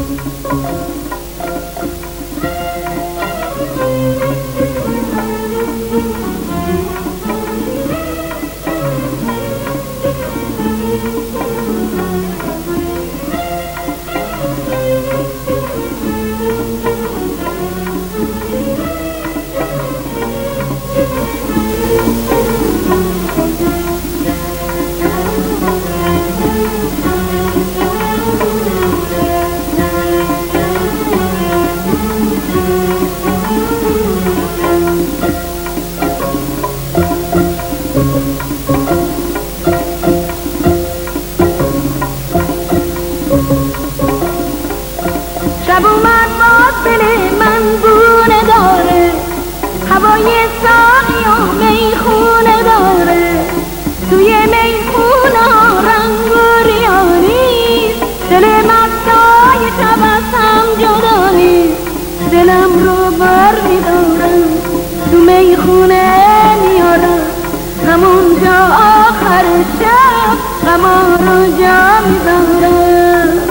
شب اومد باز دل من بونه داره، هوای ساقی و میخونه داره، توی میخونه رنگ و ریانی، دل مستای شب از هم جدا نیست، دلم رو بر میدارم تو میخونه میارم، همونجا آخر شب غما رو جا میذارم.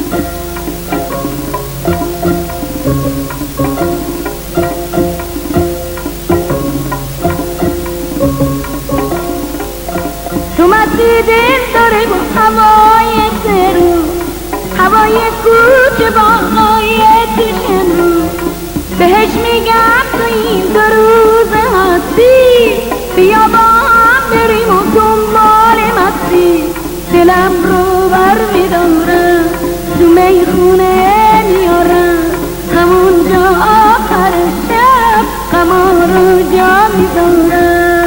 تو مستی دل داره با هوای سرو، هوای کوچه باغای توشن رو، بهش میگم تو این دو روز هستی، بیا با هم بریم و دنبال مستی، دلم رو بر میدارم تو میخونه میارم، همونجا آخر شب غما رو جا میذارم.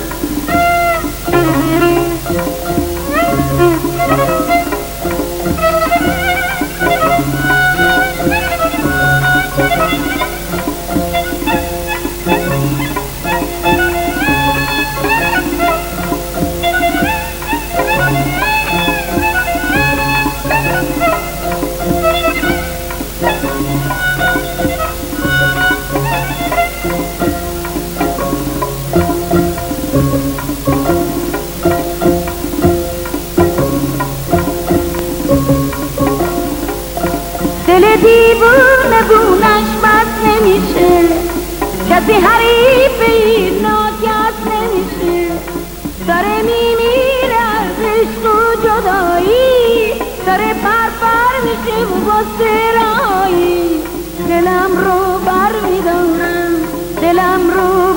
دل دیوونه بونش بس نمیشه، کسی حریف این ناکس نمیشه، داره میمیره از عشق و جدایی، داره پرپر میشه و واسه رهایی، دلم رو بر میدارم، دلم رو